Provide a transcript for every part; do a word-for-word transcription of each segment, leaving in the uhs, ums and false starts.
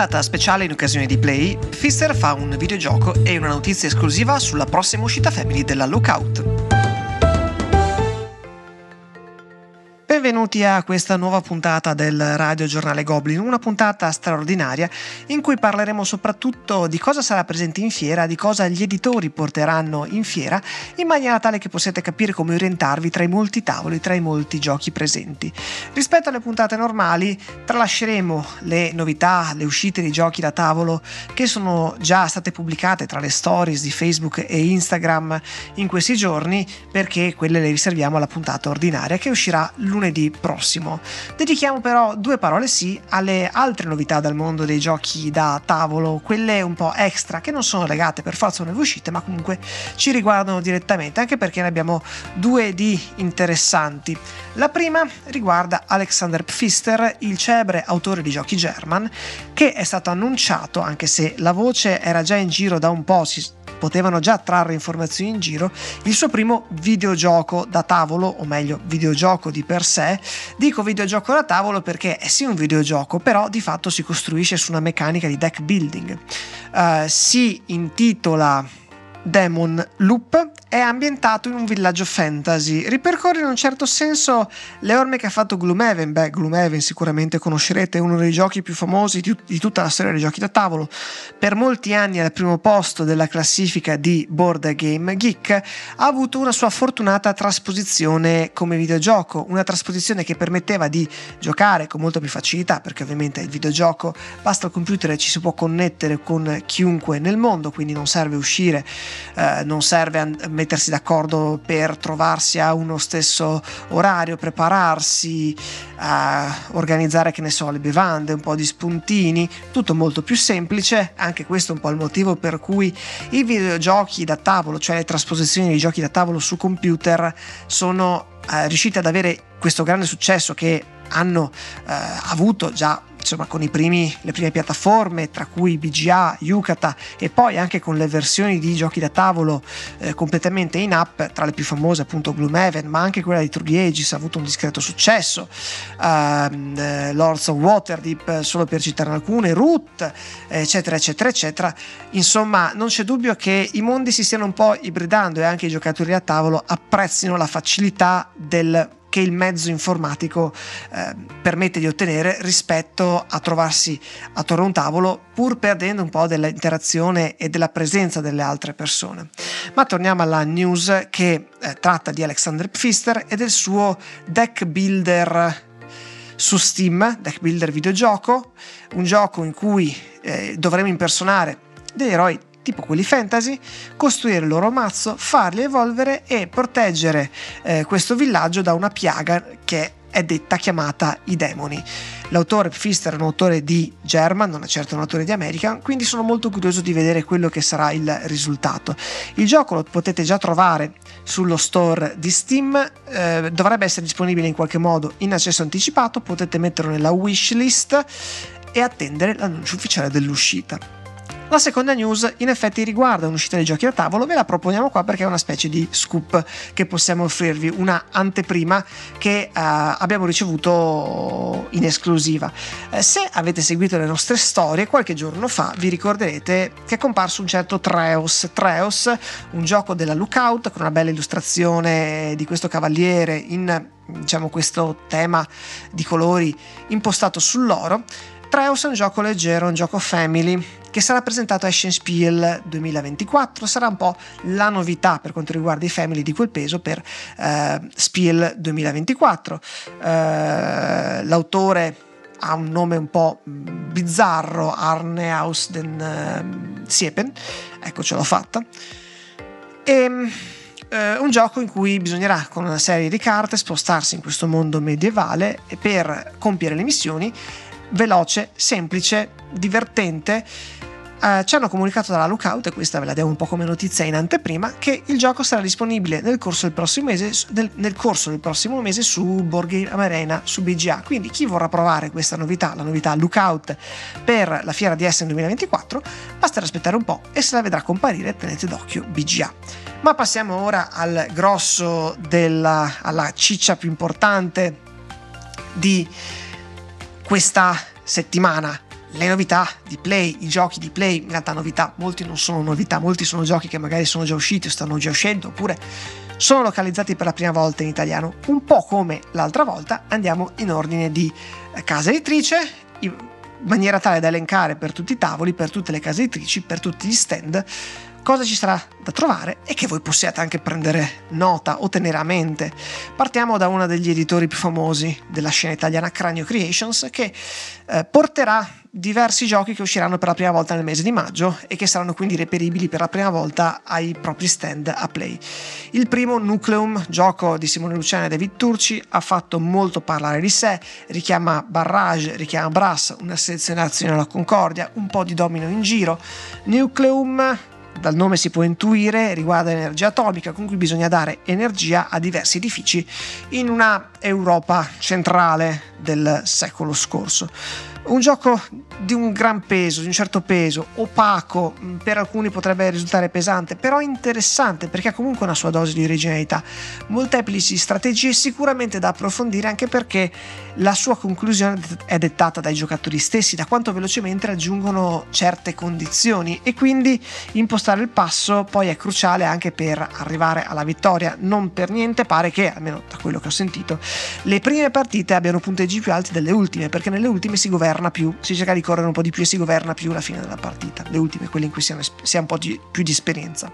Puntata speciale in occasione di Play, Pfister fa un videogioco e una notizia esclusiva sulla prossima uscita Family della Lookout. Benvenuti a questa nuova puntata del Radio Giornale Goblin, una puntata straordinaria in cui parleremo soprattutto di cosa sarà presente in fiera, di cosa gli editori porteranno in fiera, in maniera tale che possiate capire come orientarvi tra i molti tavoli, tra i molti giochi presenti. Rispetto alle puntate normali tralasceremo le novità, le uscite di giochi da tavolo che sono già state pubblicate tra le stories di Facebook e Instagram in questi giorni, perché quelle le riserviamo alla puntata ordinaria che uscirà lunedì prossimo. Dedichiamo però due parole sì alle altre novità dal mondo dei giochi da tavolo, quelle un po' extra che non sono legate per forza a nuove uscite ma comunque ci riguardano direttamente, anche perché ne abbiamo due di interessanti. La prima riguarda Alexander Pfister, il celebre autore di giochi German, che è stato annunciato, anche se la voce era già in giro da un po', si potevano già trarre informazioni in giro, il suo primo videogioco da tavolo, o meglio videogioco di per sé. Dico videogioco da tavolo perché è sì un videogioco, però di fatto si costruisce su una meccanica di deck building. Uh, si intitola Demon Loop, è ambientato in un villaggio fantasy, ripercorre in un certo senso le orme che ha fatto Gloomhaven. Beh, Gloomhaven sicuramente conoscerete, è uno dei giochi più famosi di, di tutta la storia dei giochi da tavolo, per molti anni al primo posto della classifica di Board Game Geek, ha avuto una sua fortunata trasposizione come videogioco, una trasposizione che permetteva di giocare con molta più facilità, perché ovviamente il videogioco basta il computer e ci si può connettere con chiunque nel mondo, quindi non serve uscire, eh, non serve an- mettersi d'accordo per trovarsi a uno stesso orario, prepararsi, a organizzare, che ne so, le bevande, un po' di spuntini, tutto molto più semplice. Anche questo è un po' il motivo per cui i videogiochi da tavolo, cioè le trasposizioni di giochi da tavolo su computer, sono eh, riuscite ad avere questo grande successo che hanno eh, avuto già, insomma, con i primi, le prime piattaforme, tra cui B G A, Yucata, e poi anche con le versioni di giochi da tavolo eh, completamente in app, tra le più famose appunto Gloomhaven, ma anche quella di True the Ages ha avuto un discreto successo, uh, Lords of Waterdeep, solo per citarne alcune, Root, eccetera eccetera eccetera. Insomma, non c'è dubbio che i mondi si stiano un po' ibridando e anche i giocatori da tavolo apprezzino la facilità del che il mezzo informatico eh, permette di ottenere rispetto a trovarsi attorno a un tavolo, pur perdendo un po' dell'interazione e della presenza delle altre persone. Ma torniamo alla news che eh, tratta di Alexander Pfister e del suo deck builder su Steam, deck builder videogioco, un gioco in cui eh, dovremo impersonare degli eroi tipo quelli fantasy, costruire il loro mazzo, farli evolvere e proteggere eh, questo villaggio da una piaga che è detta chiamata i demoni. L'autore Pfister è un autore di German, non è certo un autore di American, quindi sono molto curioso di vedere quello che sarà il risultato. Il gioco lo potete già trovare sullo store di Steam, eh, dovrebbe essere disponibile in qualche modo in accesso anticipato, potete metterlo nella wishlist e attendere l'annuncio ufficiale dell'uscita. La seconda news in effetti riguarda un'uscita dei giochi da tavolo, ve la proponiamo qua perché è una specie di scoop che possiamo offrirvi, una anteprima che uh, abbiamo ricevuto in esclusiva. Eh, se avete seguito le nostre storie, qualche giorno fa vi ricorderete che è comparso un certo Treos, Treos, un gioco della Lookout con una bella illustrazione di questo cavaliere in, diciamo, questo tema di colori impostato sull'oro. Treos è un gioco leggero, un gioco family che sarà presentato a Essen-Spiel duemilaventiquattro, sarà un po' la novità per quanto riguarda i family di quel peso per eh, Spiel duemilaventiquattro. Eh, l'autore ha un nome un po' bizzarro, Arne aus den uh, Siepen, ecco, ce l'ho fatta. E Uh, un gioco in cui bisognerà con una serie di carte spostarsi in questo mondo medievale e per compiere le missioni, veloce, semplice, divertente. Uh, ci hanno comunicato dalla Lookout, e questa ve la diamo un po' come notizia in anteprima, che il gioco sarà disponibile nel corso del prossimo mese, del, nel corso del prossimo mese su Board Game Arena, su B G A. Quindi chi vorrà provare questa novità, la novità Lookout per la fiera di Essen duemilaventiquattro, basterà aspettare un po' e se la vedrà comparire tenete d'occhio B G A. Ma passiamo ora al grosso della, alla ciccia più importante di questa settimana, le novità di Play, i giochi di Play, in realtà novità, molti non sono novità, molti sono giochi che magari sono già usciti o stanno già uscendo, oppure sono localizzati per la prima volta in italiano. Un po' come l'altra volta andiamo in ordine di casa editrice, in maniera tale da elencare per tutti i tavoli, per tutte le case editrici, per tutti gli stand, cosa ci sarà da trovare e che voi possiate anche prendere nota o tenere a mente. Partiamo da uno degli editori più famosi della scena italiana, Cranio Creations, che eh, porterà diversi giochi che usciranno per la prima volta nel mese di maggio e che saranno quindi reperibili per la prima volta ai propri stand a Play. Il primo, Nucleum, gioco di Simone Luciani e David Turci, ha fatto molto parlare di sé, richiama Barrage, richiama Brass, una selezionazione alla Concordia, un po' di domino in giro. Nucleum, dal nome si può intuire, riguarda l'energia atomica, con cui bisogna dare energia a diversi edifici in una Europa centrale del secolo scorso. Un gioco di un gran peso, di un certo peso, opaco, per alcuni potrebbe risultare pesante, però interessante perché ha comunque una sua dose di originalità, molteplici strategie sicuramente da approfondire, anche perché la sua conclusione è dettata dai giocatori stessi, da quanto velocemente raggiungono certe condizioni, e quindi impostare il passo poi è cruciale anche per arrivare alla vittoria. Non per niente pare che, almeno da quello che ho sentito, le prime partite abbiano punteggi più alti delle ultime, perché nelle ultime si governa più, si cerca di correre un po' di più e si governa più la fine della partita, le ultime, quelle in cui si ha, si ha un po' di, più di esperienza.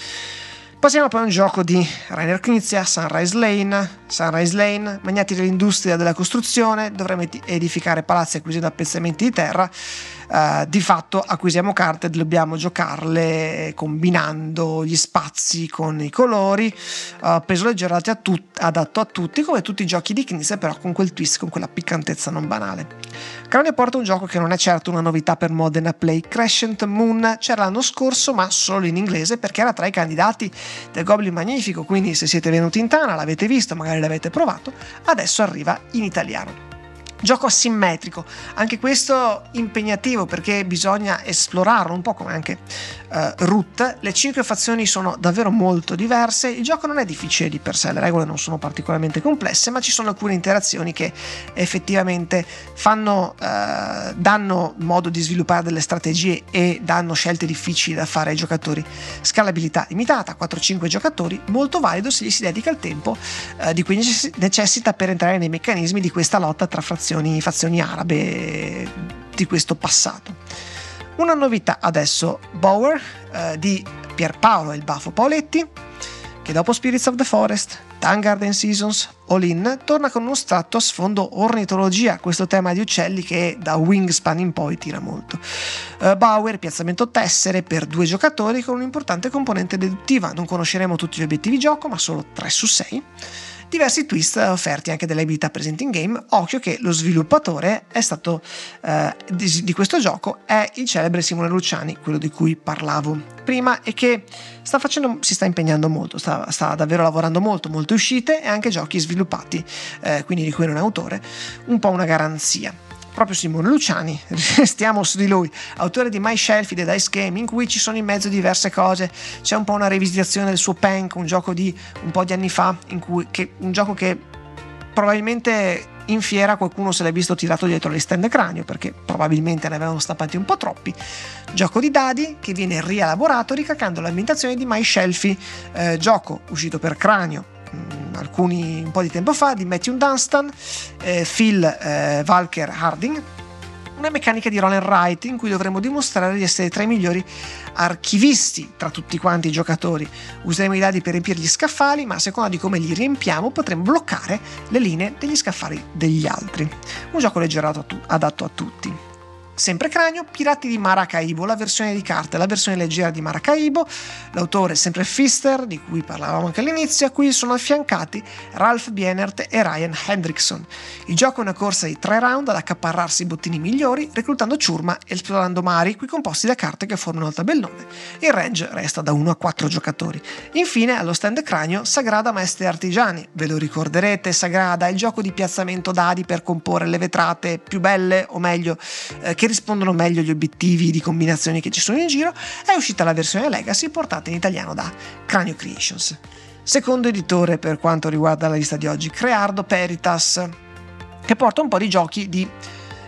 Passiamo poi a un gioco di Rainer Knizia, Sunrise Lane. Sunrise Lane, magnati dell'industria della costruzione, dovremo edificare palazzi acquisendo appezzamenti di terra. Uh, di fatto acquisiamo carte, dobbiamo giocarle combinando gli spazi con i colori, uh, peso leggero a tut- adatto a tutti, come tutti i giochi di Knizia, però con quel twist, con quella piccantezza non banale. Cranio porta un gioco che non è certo una novità per Modena Play. Crescent Moon c'era l'anno scorso, ma solo in inglese, perché era tra i candidati del Goblin Magnifico, quindi se siete venuti in Tana, l'avete visto, magari l'avete provato, adesso arriva in italiano. Gioco asimmetrico, anche questo impegnativo perché bisogna esplorarlo un po' come anche uh, Root. Le cinque fazioni sono davvero molto diverse, il gioco non è difficile di per sé, le regole non sono particolarmente complesse, ma ci sono alcune interazioni che effettivamente fanno, uh, danno modo di sviluppare delle strategie e danno scelte difficili da fare ai giocatori. Scalabilità limitata, quattro cinque giocatori, molto valido se gli si dedica il tempo uh, di cui necessita per entrare nei meccanismi di questa lotta tra fazioni fazioni arabe di questo passato. Una novità adesso, Bower eh, di Pierpaolo e il Baffo Paoletti, che dopo Spirits of the Forest, Vanguard Seasons, All In torna con uno stratto a sfondo ornitologia, questo tema di uccelli che da Wingspan in poi tira molto. uh, Bower, piazzamento tessere per due giocatori con un'importante componente deduttiva. Non conosceremo tutti gli obiettivi gioco, ma solo tre su sei. Diversi twist offerti anche dalle abilità presenti in game. Occhio che lo sviluppatore è stato eh, di, di questo gioco è il celebre Simone Luciani, quello di cui parlavo prima, e che sta facendo, si sta impegnando molto, sta, sta davvero lavorando molto, molte uscite e anche giochi sviluppati, eh, quindi di cui non è autore, un po' una garanzia. Proprio Simone Luciani, restiamo su di lui, autore di My Shelfie The Dice Game, in cui ci sono in mezzo diverse cose. C'è un po' una rivisitazione del suo Pank, un gioco di un po' di anni fa, in cui, che, un gioco che probabilmente in fiera qualcuno se l'è visto tirato dietro le stand Cranio, perché probabilmente ne avevano stampati un po' troppi. Gioco di dadi che viene rielaborato ricalcando l'ambientazione di My Shelfie, eh, gioco uscito per Cranio alcuni un po' di tempo fa, di Matthew Dunstan, eh, Phil eh, Walker Harding, una meccanica di roll and write in cui dovremo dimostrare di essere tra i migliori archivisti tra tutti quanti i giocatori. Useremo i dadi per riempire gli scaffali, ma a seconda di come li riempiamo potremo bloccare le linee degli scaffali degli altri. Un gioco leggero adatto a tutti. Sempre Cranio, Pirati di Maracaibo, la versione di carte, la versione leggera di Maracaibo. L'autore è sempre Pfister, di cui parlavamo anche all'inizio, a cui sono affiancati Ralph Bienert e Ryan Hendrickson. Il gioco è una corsa di tre round ad accaparrarsi i bottini migliori, reclutando ciurma e esplorando mari, qui composti da carte che formano il tabellone. Il range resta da uno a quattro giocatori. Infine, allo stand Cranio, Sagrada Maestri Artigiani. Ve lo ricorderete, Sagrada è il gioco di piazzamento dadi per comporre le vetrate più belle, o meglio, eh, che rispondono meglio agli obiettivi di combinazioni che ci sono in giro. È uscita la versione Legacy portata in italiano da Cranio Creations. Secondo editore per quanto riguarda la lista di oggi, Creardo Peritas, che porta un po' di giochi di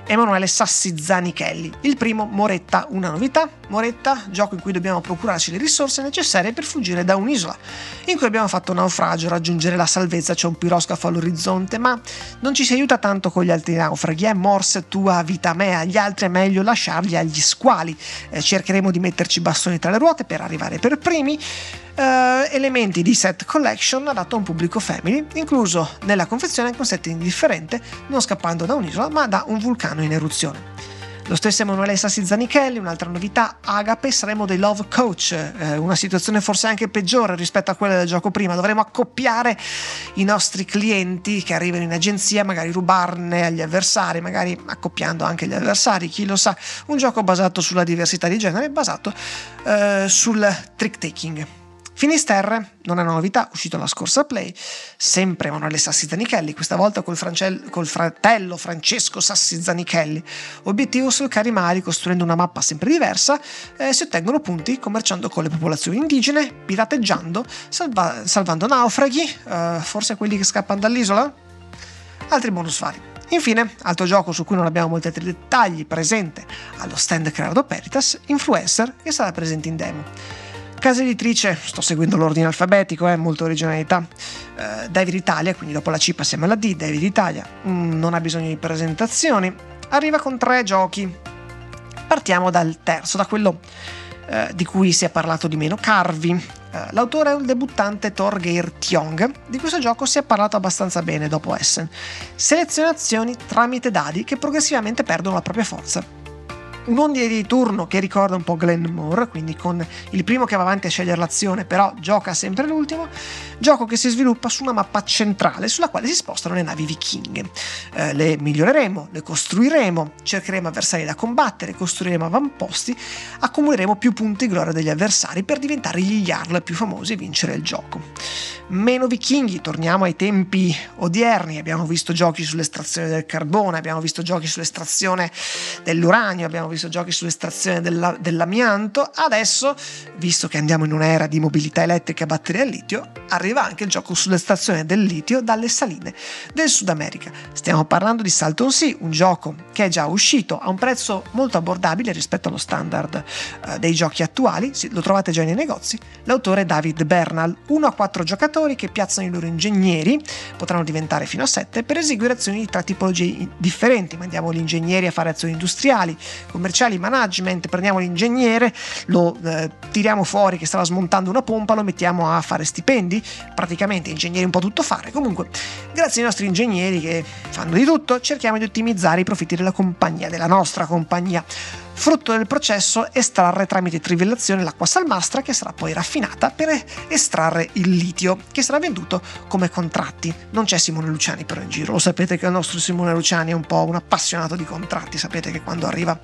Emanuele Sassi Zanichelli. Il primo, Moretta, una novità. Moretta, gioco in cui dobbiamo procurarci le risorse necessarie per fuggire da un'isola in cui abbiamo fatto naufragio, raggiungere la salvezza, c'è un piroscafo all'orizzonte, ma non ci si aiuta tanto con gli altri naufraghi, eh? Morse tua vita mea, gli altri è meglio lasciarli agli squali. Eh, cercheremo di metterci bastoni tra le ruote per arrivare per primi. Uh, elementi di set collection adatto a un pubblico family, incluso nella confezione anche un setting differente, non scappando da un'isola ma da un vulcano in eruzione. Lo stesso Emanuele Sassi Zanichelli, un'altra novità, Agape, saremo dei love coach, eh, una situazione forse anche peggiore rispetto a quella del gioco prima, dovremo accoppiare i nostri clienti che arrivano in agenzia, magari rubarne agli avversari, magari accoppiando anche gli avversari, chi lo sa, un gioco basato sulla diversità di genere, basato eh, sul trick taking. Finisterre, non è una novità, uscito la scorsa Play, sempre Emanuele Sassi Zanichelli, questa volta col, francel- col fratello Francesco Sassi Zanichelli. Obiettivo: sul Carimari, costruendo una mappa sempre diversa, eh, si ottengono punti commerciando con le popolazioni indigene, pirateggiando, salva- salvando naufraghi, eh, forse quelli che scappano dall'isola? Altri bonus vari. Infine, altro gioco su cui non abbiamo molti altri dettagli, presente allo stand Creato Peritas, Influencer, che sarà presente in demo. Casa editrice, sto seguendo l'ordine alfabetico, eh, molta originalità. Uh, David Italia, quindi dopo la C passiamo alla D, David Italia, mm, non ha bisogno di presentazioni, arriva con tre giochi. Partiamo dal terzo, da quello uh, di cui si è parlato di meno, Carvi. Uh, l'autore è il debuttante Torgeir Tiong. Di questo gioco si è parlato abbastanza bene dopo Essen. Seleziona azioni tramite dadi che progressivamente perdono la propria forza. Un ordine di turno che ricorda un po' Glenmore, quindi con il primo che va avanti a scegliere l'azione, però gioca sempre l'ultimo. Gioco che si sviluppa su una mappa centrale sulla quale si spostano le navi vichinghe. Eh, le miglioreremo, le costruiremo, cercheremo avversari da combattere, costruiremo avamposti, accumuleremo più punti gloria degli avversari per diventare gli Jarl più famosi e vincere il gioco. Meno vichinghi, torniamo ai tempi odierni, abbiamo visto giochi sull'estrazione del carbone, abbiamo visto giochi sull'estrazione dell'uranio, abbiamo visto giochi sull'estrazione della, dell'amianto. Adesso, visto che andiamo in un'era di mobilità elettrica a batteria al litio, arriva anche il gioco sull'estrazione del litio dalle saline del Sud America. Stiamo parlando di Salton Sea, un gioco che è già uscito a un prezzo molto abbordabile rispetto allo standard eh, dei giochi attuali, lo trovate già nei negozi. L'autore è David Bernal, uno a quattro giocatori che piazzano i loro ingegneri, potranno diventare fino a sette, per eseguire azioni di tre tipologie differenti. Mandiamo gli ingegneri a fare azioni industriali, commerciali, management, prendiamo l'ingegnere, lo eh, tiriamo fuori che stava smontando una pompa, lo mettiamo a fare stipendi, praticamente ingegneri un po' tutto fare. Comunque, grazie ai nostri ingegneri che fanno di tutto, cerchiamo di ottimizzare i profitti della compagnia, della nostra compagnia. Frutto del processo, estrarre tramite trivellazione l'acqua salmastra che sarà poi raffinata per estrarre il litio che sarà venduto come contratti. Non c'è Simone Luciani però in giro, lo sapete che il nostro Simone Luciani è un po' un appassionato di contratti, sapete che quando arriva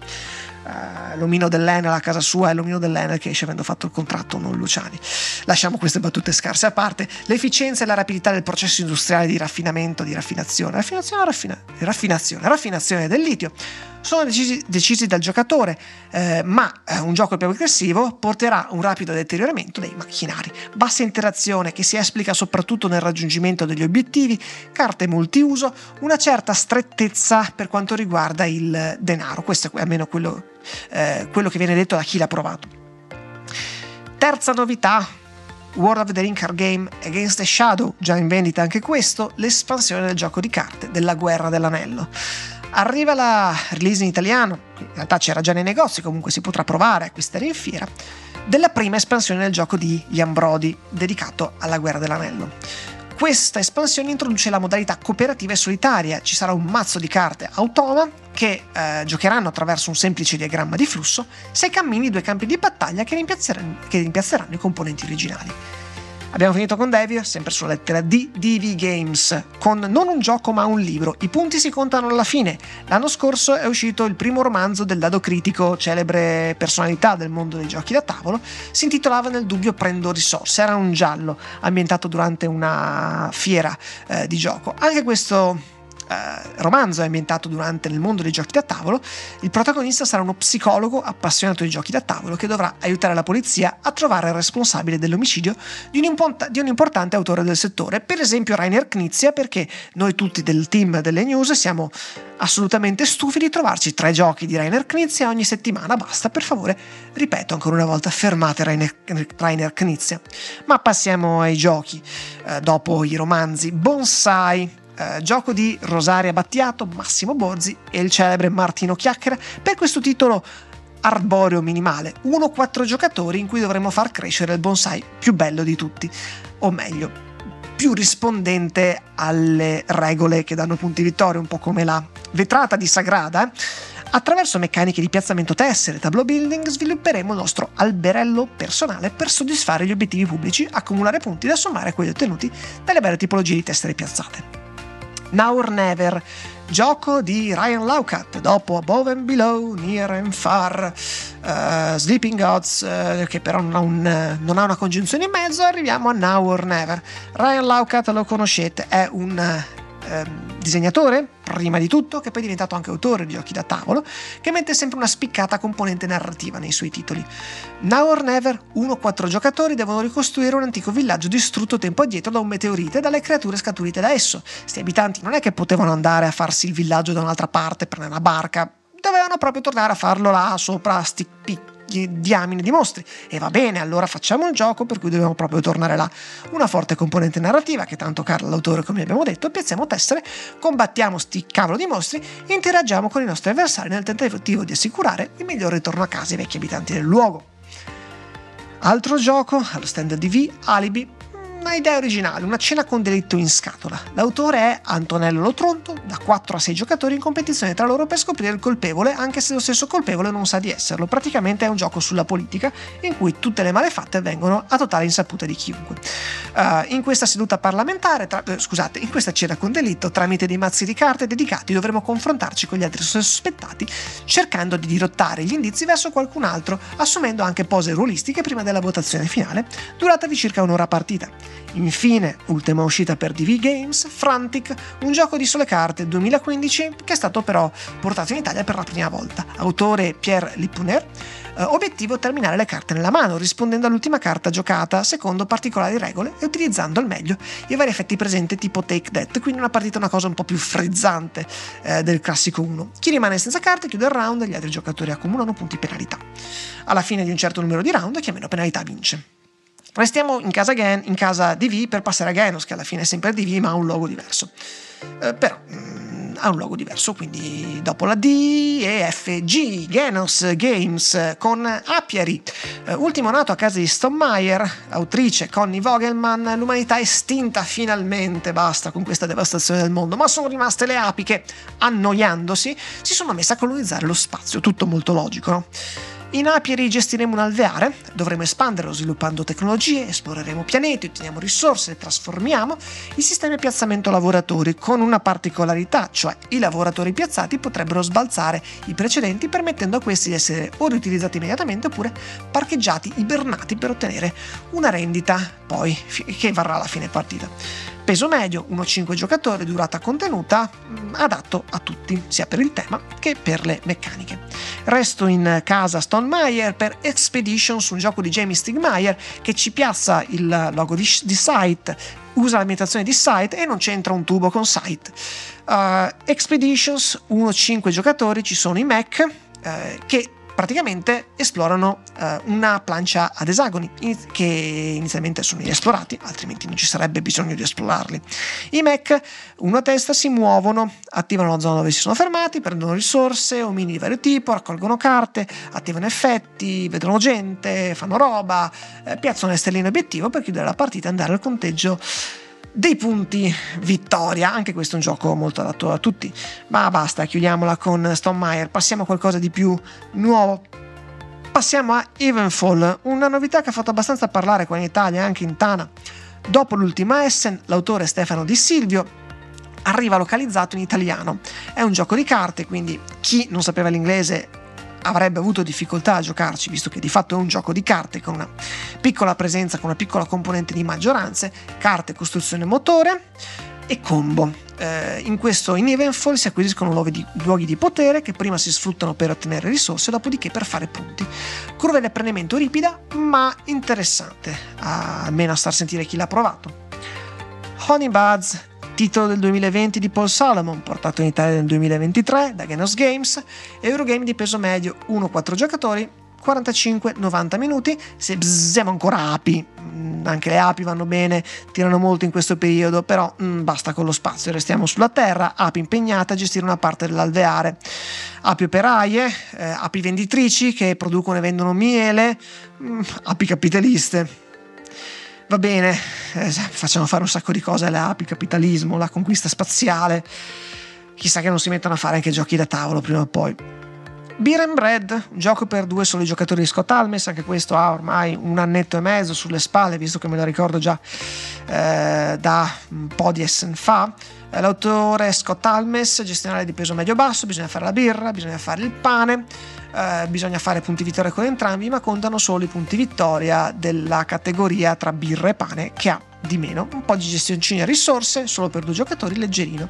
Uh, l'omino dell'Enel a casa sua è l'omino dell'Enel che esce avendo fatto il contratto, non Luciani. Lasciamo queste battute scarse a parte. L'efficienza e la rapidità del processo industriale di raffinamento, di raffinazione, raffinazione, raffina, raffinazione, raffinazione del litio sono decisi, decisi dal giocatore, eh, ma eh, un gioco più aggressivo porterà un rapido deterioramento dei macchinari, bassa interazione che si esplica soprattutto nel raggiungimento degli obiettivi, carte multiuso, una certa strettezza per quanto riguarda il denaro. Questo è almeno quello, eh, quello che viene detto da chi l'ha provato. Terza novità, World of the Ring Card Game Against the Shadow, già in vendita anche questo, l'espansione del gioco di carte della Guerra dell'Anello. Arriva la release in italiano, in realtà c'era già nei negozi, comunque si potrà provare, acquistare in fiera, della prima espansione del gioco di Ian Brody, dedicato alla Guerra dell'Anello. Questa espansione introduce la modalità cooperativa e solitaria, ci sarà un mazzo di carte automa che eh, giocheranno attraverso un semplice diagramma di flusso se cammini due campi di battaglia che rimpiazzeranno, che rimpiazzeranno i componenti originali. Abbiamo finito con Devir, sempre sulla lettera D, D V Games, con non un gioco ma un libro. I punti si contano alla fine. L'anno scorso è uscito il primo romanzo del dado critico, celebre personalità del mondo dei giochi da tavolo. Si intitolava Nel dubbio prendo risorse. Era un giallo ambientato durante una fiera eh, di gioco. Anche questo romanzo è ambientato durante nel mondo dei giochi da tavolo. Il protagonista sarà uno psicologo appassionato di giochi da tavolo che dovrà aiutare la polizia a trovare il responsabile dell'omicidio di un, import- di un importante autore del settore, per esempio Rainer Knizia, perché noi tutti del team delle news siamo assolutamente stufi di trovarci tre giochi di Rainer Knizia ogni settimana. Basta, per favore, ripeto ancora una volta, fermate Rainer, Rainer Knizia. Ma passiamo ai giochi. Eh, dopo i romanzi, Bonsai, Uh, gioco di Rosaria Battiato, Massimo Borzi e il celebre Martino Chiacchiera, per questo titolo arboreo minimale, uno quattro giocatori in cui dovremo far crescere il bonsai più bello di tutti, o meglio, più rispondente alle regole che danno punti vittoria, un po' come la vetrata di Sagrada. Attraverso meccaniche di piazzamento tessere e tableau building svilupperemo il nostro alberello personale per soddisfare gli obiettivi pubblici, accumulare punti da sommare a quelli ottenuti dalle varie tipologie di tessere piazzate. Now or Never, gioco di Ryan Laukat, dopo Above and Below, Near and Far, uh, Sleeping Gods, uh, che però non ha, un, non ha una congiunzione in mezzo, arriviamo a Now or Never. Ryan Laukat, lo conoscete, è un uh, disegnatore, prima di tutto, che poi è diventato anche autore di giochi da tavolo, che mette sempre una spiccata componente narrativa nei suoi titoli. Now or Never, uno quattro giocatori devono ricostruire un antico villaggio distrutto tempo addietro da un meteorite e dalle creature scaturite da esso. Sti abitanti non è che potevano andare a farsi il villaggio da un'altra parte, prendere una barca, dovevano proprio tornare a farlo là sopra sti picchi diamine di mostri. E va bene, allora facciamo un gioco per cui dobbiamo proprio tornare là. Una forte componente narrativa che tanto cara l'autore, come abbiamo detto, piazziamo tessere, combattiamo sti cavolo di mostri e interagiamo con i nostri avversari nel tentativo di assicurare il miglior ritorno a casa ai vecchi abitanti del luogo. Altro gioco allo stand D V, Alibi. Una idea originale, una cena con delitto in scatola. L'autore è Antonello Lotronto, da quattro a sei giocatori in competizione tra loro per scoprire il colpevole, anche se lo stesso colpevole non sa di esserlo. Praticamente è un gioco sulla politica in cui tutte le malefatte avvengono a totale insaputa di chiunque. Uh, in questa seduta parlamentare, tra, eh, scusate, in questa cena con delitto, tramite dei mazzi di carte dedicati, dovremo confrontarci con gli altri sospettati, cercando di dirottare gli indizi verso qualcun altro, assumendo anche pose ruolistiche prima della votazione finale, durata di circa un'ora a partita. Infine, ultima uscita per D V Games, Frantic, un gioco di sole carte duemilaquindici che è stato però portato in Italia per la prima volta. Autore Pierre Lipuner, eh, obiettivo terminare le carte nella mano, rispondendo all'ultima carta giocata secondo particolari regole e utilizzando al meglio i vari effetti presenti tipo Take That, quindi una partita una cosa un po' più frizzante eh, del classico uno. Chi rimane senza carte chiude il round e gli altri giocatori accumulano punti penalità. Alla fine di un certo numero di round, chi ha meno penalità vince. Restiamo in casa, Gen- in casa D V per passare a Genos, che alla fine è sempre D V ma ha un logo diverso. Eh, però mh, ha un logo diverso, quindi dopo la D e F G, Genos Games con Apiary, eh, ultimo nato a casa di Stonemaier, autrice Connie Vogelmann. L'umanità è estinta finalmente, basta con questa devastazione del mondo, ma sono rimaste le api che, annoiandosi, si sono messe a colonizzare lo spazio, tutto molto logico, no? In Apiary gestiremo un alveare, dovremo espanderlo sviluppando tecnologie, esploreremo pianeti, otteniamo risorse e trasformiamo il sistema di piazzamento lavoratori con una particolarità, cioè i lavoratori piazzati potrebbero sbalzare i precedenti permettendo a questi di essere o riutilizzati immediatamente oppure parcheggiati, ibernati per ottenere una rendita poi che varrà alla fine partita. Peso medio, uno cinque giocatori, durata contenuta, adatto a tutti, sia per il tema che per le meccaniche. Resto in casa Stonemaier per Expeditions, un gioco di Jamie Stigmaier che ci piazza il logo di, di Sight, usa l'ambientazione di Sight e non c'entra un tubo con Sight. Uh, Expeditions, uno cinque giocatori, ci sono i mech uh, che praticamente esplorano uh, una plancia ad esagoni che inizialmente sono inesplorati, altrimenti non ci sarebbe bisogno di esplorarli. I mech, uno a testa, si muovono, attivano la zona dove si sono fermati, prendono risorse, omini di vario tipo, raccolgono carte, attivano effetti, vedono gente, fanno roba, eh, piazzano le stelline obiettivo per chiudere la partita e andare al conteggio dei punti vittoria. Anche questo è un gioco molto adatto a tutti, ma basta, chiudiamola con Stonemaier, passiamo a qualcosa di più nuovo. Passiamo a Evenfall, una novità che ha fatto abbastanza parlare qua in Italia, anche in Tana. Dopo l'ultima Essen, l'autore Stefano Di Silvio arriva localizzato in italiano. È un gioco di carte, quindi chi non sapeva l'inglese avrebbe avuto difficoltà a giocarci, visto che di fatto è un gioco di carte con una piccola presenza, con una piccola componente di maggioranze, carte, costruzione, motore e combo. eh, in questo in Evenfall si acquisiscono luoghi di, luoghi di potere che prima si sfruttano per ottenere risorse, dopodiché per fare punti. Curva di apprendimento ripida ma interessante, almeno a star a sentire chi l'ha provato. Honey Buds, titolo del duemilaventi di Paul Solomon, portato in Italia nel duemilaventitré da Genos Games, Eurogame di peso medio, uno quattro giocatori, quarantacinque novanta minuti. Se siamo ancora api, anche le api vanno bene, tirano molto in questo periodo, però mh, basta con lo spazio, restiamo sulla terra, api impegnate a gestire una parte dell'alveare, api operaie, eh, api venditrici che producono e vendono miele, mh, api capitaliste. Va bene, eh, facciamo fare un sacco di cose alle api, capitalismo, la conquista spaziale, chissà che non si mettano a fare anche giochi da tavolo prima o poi. Beer and Bread, un gioco per due soli giocatori di Scott Almes, anche questo ha ormai un annetto e mezzo sulle spalle, visto che me lo ricordo già eh, da un po' di essen fa. L'autore è Scott Almes, gestionale di peso medio-basso, bisogna fare la birra, bisogna fare il pane, eh, bisogna fare punti vittoria con entrambi, ma contano solo i punti vittoria della categoria tra birra e pane, che ha di meno, un po' di gestioncina risorse, solo per due giocatori, leggerino,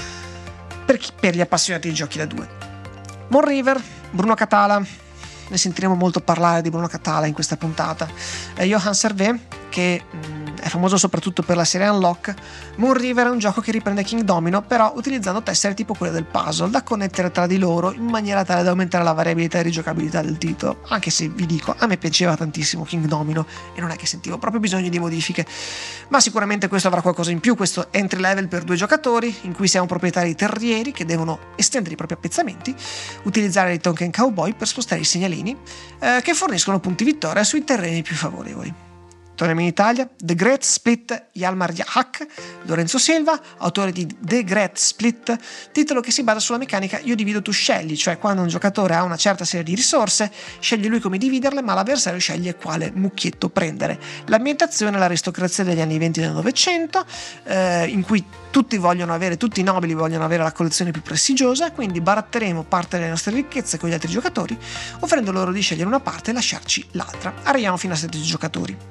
per, chi, per gli appassionati di giochi da due. Moon River, Bruno Catala, ne sentiremo molto parlare di Bruno Catala in questa puntata. eh, Johan Servet, che mh, è famoso soprattutto per la serie Unlock. Moon River è un gioco che riprende King Domino, però utilizzando tessere tipo quelle del puzzle da connettere tra di loro in maniera tale da aumentare la variabilità e rigiocabilità del titolo, anche se vi dico, a me piaceva tantissimo King Domino e non è che sentivo proprio bisogno di modifiche, ma sicuramente questo avrà qualcosa in più. Questo entry level per due giocatori in cui siamo proprietari terrieri che devono estendere i propri appezzamenti, utilizzare i token cowboy per spostare i segnalini eh, che forniscono punti vittoria sui terreni più favorevoli. Torniamo in Italia. The Great Split, Hjalmar Jahak, Lorenzo Silva, autore di The Great Split, titolo che si basa sulla meccanica io divido tu scegli, cioè quando un giocatore ha una certa serie di risorse sceglie lui come dividerle, ma l'avversario sceglie quale mucchietto prendere. L'ambientazione è l'aristocrazia degli anni venti del Novecento, eh, in cui tutti vogliono avere, tutti i nobili vogliono avere la collezione più prestigiosa, quindi baratteremo parte delle nostre ricchezze con gli altri giocatori, offrendo loro di scegliere una parte e lasciarci l'altra. Arriviamo fino a sedici giocatori.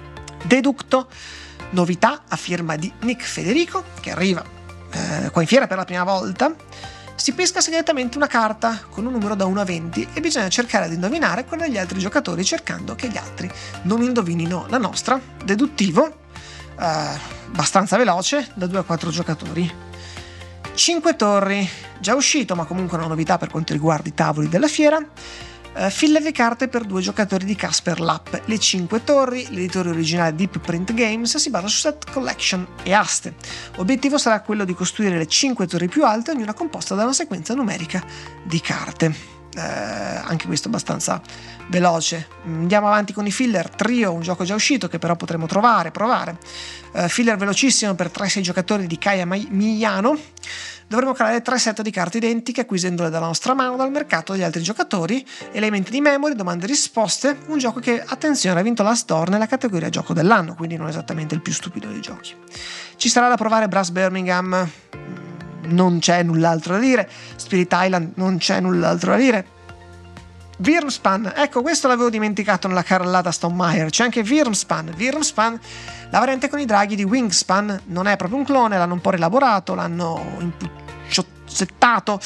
Deducto, novità a firma di Nick Federico, che arriva eh, qua in fiera per la prima volta. Si pesca segretamente una carta con un numero da uno a venti e bisogna cercare di indovinare quella degli altri giocatori, cercando che gli altri non indovinino la nostra. Deduttivo, eh, abbastanza veloce, da due a quattro giocatori. cinque torri, già uscito ma comunque una novità per quanto riguarda i tavoli della fiera. Uh, filler di carte per due giocatori di Casper Lapp. Le cinque torri, l'editore originale Deep Print Games, si basa su set collection e aste. L'obiettivo sarà quello di costruire le cinque torri più alte, ognuna composta da una sequenza numerica di carte. Uh, anche questo abbastanza veloce. Andiamo avanti con i filler. Trio, un gioco già uscito che però potremo trovare, provare. Uh, filler velocissimo per tre sei giocatori di Kaya Migliano. Dovremo creare tre set di carte identiche acquisendole dalla nostra mano dal mercato degli altri giocatori, elementi di memory, domande e risposte, un gioco che, attenzione, ha vinto la Store nella categoria gioco dell'anno, quindi non esattamente il più stupido dei giochi. Ci sarà da provare Brass Birmingham, non c'è null'altro da dire. Spirit Island, non c'è null'altro da dire. Wyrmspan, ecco, questo l'avevo dimenticato nella carrellata Stonemaier, c'è anche Wyrmspan. Wyrmspan, la variante con i draghi di Wingspan, non è proprio un clone, l'hanno un po' rielaborato, l'hanno impuccettato,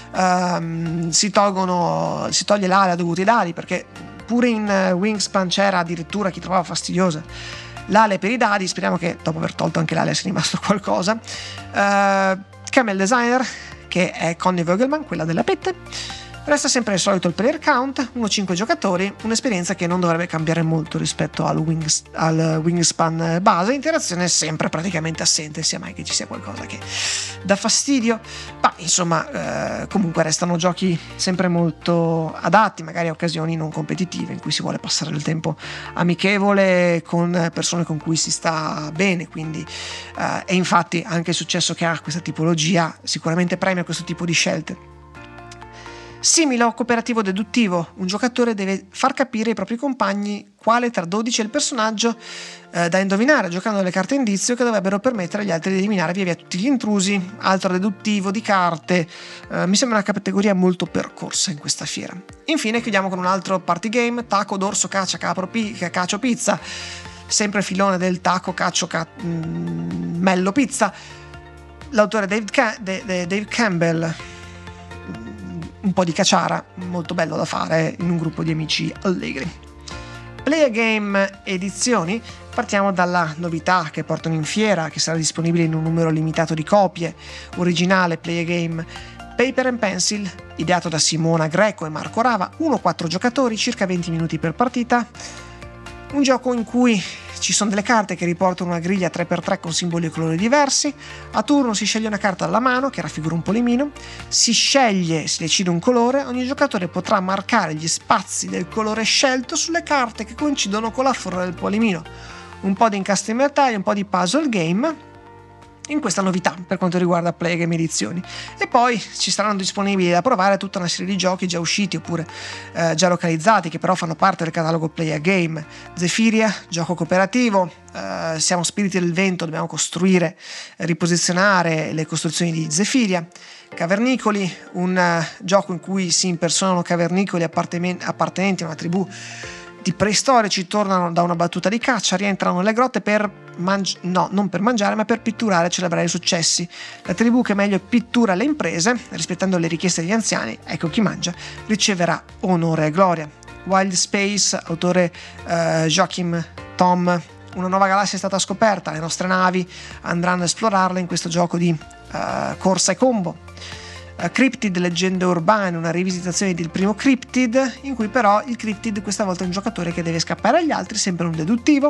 um, si tolgono, si toglie l'ala dovuti ai dadi, perché pure in Wingspan c'era addirittura chi trovava fastidiosa l'ale per i dadi. Speriamo che dopo aver tolto anche l'ale sia rimasto qualcosa. uh, Camel Designer, che è Connie Vogelman, quella della pette. Resta sempre il solito il player count, uno cinque giocatori, un'esperienza che non dovrebbe cambiare molto rispetto al, wings, al Wingspan base. Interazione sempre praticamente assente, sia mai che ci sia qualcosa che dà fastidio, ma insomma eh, comunque restano giochi sempre molto adatti, magari a occasioni non competitive in cui si vuole passare del tempo amichevole con persone con cui si sta bene, quindi eh, e infatti anche il successo che ha questa tipologia sicuramente premia questo tipo di scelte. Similo cooperativo deduttivo, un giocatore deve far capire ai propri compagni quale tra dodici è il personaggio eh, da indovinare, giocando le carte indizio che dovrebbero permettere agli altri di eliminare via via tutti gli intrusi. Altro deduttivo di carte, eh, mi sembra una categoria molto percorsa in questa fiera. Infine chiudiamo con un altro party game, taco, dorso, caccia, capro, pi- cacio, pizza, sempre filone del taco, caccio, ca- mm, mello, pizza. L'autore Dave, Ca- De- De- Dave Campbell, un po' di cacciara, molto bello da fare in un gruppo di amici allegri. Play a Game edizioni, partiamo dalla novità che portano in fiera, che sarà disponibile in un numero limitato di copie. Originale Play a Game Paper and Pencil, ideato da Simona Greco e Marco Rava, uno a quattro giocatori, circa venti minuti per partita. Un gioco in cui ci sono delle carte che riportano una griglia tre per tre con simboli e colori diversi. A turno si sceglie una carta dalla mano che raffigura un polimino, si sceglie, si decide un colore, ogni giocatore potrà marcare gli spazi del colore scelto sulle carte che coincidono con la forma del polimino. Un po' di incastri in mertaglio, un po' di puzzle game in questa novità per quanto riguarda Play Game edizioni. E poi ci saranno disponibili da provare tutta una serie di giochi già usciti oppure eh, già localizzati, che però fanno parte del catalogo Play a Game. Zephyria, gioco cooperativo, eh, siamo spiriti del vento, dobbiamo costruire, riposizionare le costruzioni di Zephyria. Cavernicoli, un uh, gioco in cui si impersonano cavernicoli apparten- appartenenti a una tribù di preistorici, tornano da una battuta di caccia, rientrano nelle grotte per mangi- no, non per mangiare, ma per pitturare e celebrare i successi. La tribù che meglio pittura le imprese, rispettando le richieste degli anziani, ecco chi mangia, riceverà onore e gloria. Wild Space, autore eh, Joachim Tom, una nuova galassia è stata scoperta, le nostre navi andranno a esplorarla in questo gioco di eh, corsa e combo. Uh, Cryptid, leggende urbane, una rivisitazione del primo Cryptid, in cui però il Cryptid questa volta è un giocatore che deve scappare agli altri, sempre un deduttivo.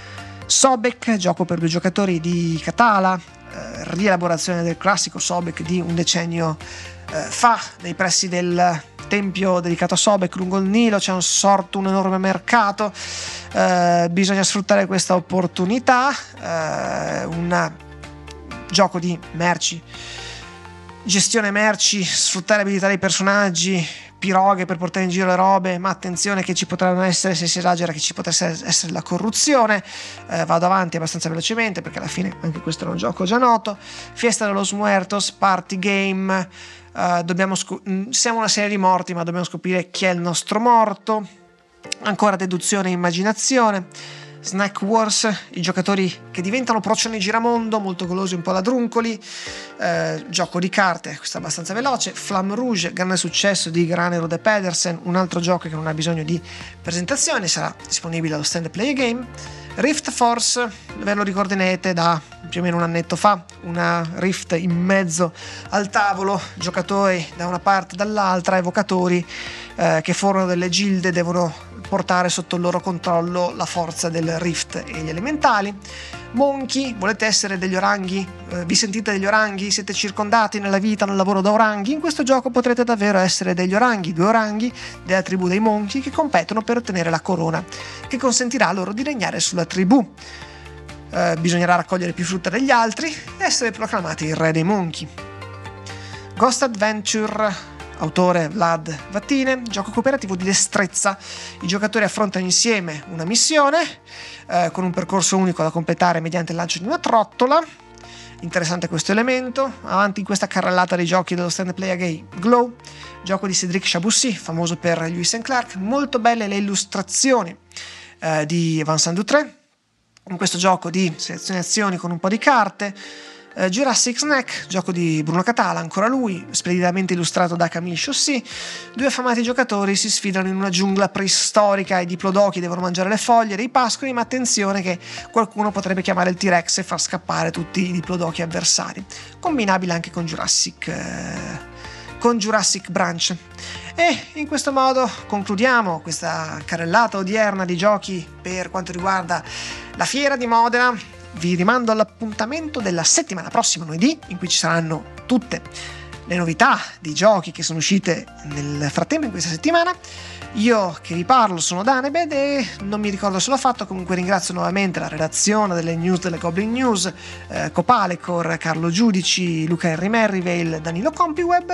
Sobek, gioco per due giocatori di Catala, uh, rielaborazione del classico Sobek di un decennio uh, fa, nei pressi del tempio dedicato a Sobek lungo il Nilo. C'è un sorto, un enorme mercato, uh, bisogna sfruttare questa opportunità, uh, un gioco di merci, gestione merci, sfruttare abilità dei personaggi, piroghe per portare in giro le robe, ma attenzione che ci potranno essere, se si esagera, che ci potesse essere la corruzione. Eh, vado avanti abbastanza velocemente perché alla fine anche questo è un gioco già noto. Fiesta de los Muertos, party game, eh, dobbiamo sc- siamo una serie di morti ma dobbiamo scoprire chi è il nostro morto. Ancora deduzione e immaginazione. Snack Wars, i giocatori che diventano procioni giramondo, molto golosi, un po' ladruncoli. Eh, gioco di carte, questo è abbastanza veloce. Flamme Rouge, grande successo di Granero de Pedersen, un altro gioco che non ha bisogno di presentazione, sarà disponibile allo stand Play a Game. Rift Force, ve lo ricorderete da più o meno un annetto fa, una Rift in mezzo al tavolo, giocatori da una parte e dall'altra, evocatori eh, che formano delle gilde, devono portare sotto il loro controllo la forza del Rift e gli elementali. Monkey, volete essere degli oranghi? Eh, vi sentite degli oranghi? Siete circondati nella vita, nel lavoro da oranghi? In questo gioco potrete davvero essere degli oranghi, due oranghi della tribù dei Monkey che competono per ottenere la corona che consentirà loro di regnare sulla tribù. Eh, bisognerà raccogliere più frutta degli altri e essere proclamati il re dei Monkey. Ghost Adventure, autore Vlad Vattine, gioco cooperativo di destrezza. I giocatori affrontano insieme una missione eh, con un percorso unico da completare mediante il lancio di una trottola. Interessante questo elemento. Avanti in questa carrellata dei giochi dello stand Play a Game. Glow, gioco di Cédric Chaboussi, famoso per Lewis and Clark. Molto belle le illustrazioni eh, di Vincent Dutré in questo gioco di selezione azioni con un po' di carte. Uh, Jurassic Snack, gioco di Bruno Catala, ancora lui, splendidamente illustrato da Camille Chaussy. Due affamati giocatori si sfidano in una giungla preistorica, i diplodocchi devono mangiare le foglie dei pascoli, ma attenzione che qualcuno potrebbe chiamare il T-Rex e far scappare tutti i diplodocchi avversari. Combinabile anche con Jurassic uh, con Jurassic Branch. E in questo modo concludiamo questa carrellata odierna di giochi per quanto riguarda la fiera di Modena. Vi rimando all'appuntamento della settimana prossima, lunedì, in cui ci saranno tutte le novità di giochi che sono uscite nel frattempo in questa settimana. Io che vi parlo sono Danebed e non mi ricordo se l'ho fatto, comunque ringrazio nuovamente la redazione delle news delle Goblin News, eh, Copalecor, Carlo Giudici, Luca Henry Merrivale, Danilo Compiweb.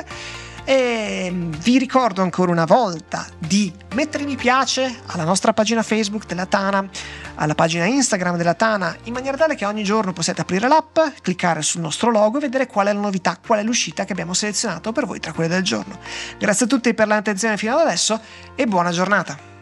E vi ricordo ancora una volta di mettere mi piace alla nostra pagina Facebook della Tana, alla pagina Instagram della Tana, in maniera tale che ogni giorno possiate aprire l'app, cliccare sul nostro logo e vedere qual è la novità, qual è l'uscita che abbiamo selezionato per voi tra quelle del giorno. Grazie a tutti per l'attenzione fino ad adesso e buona giornata!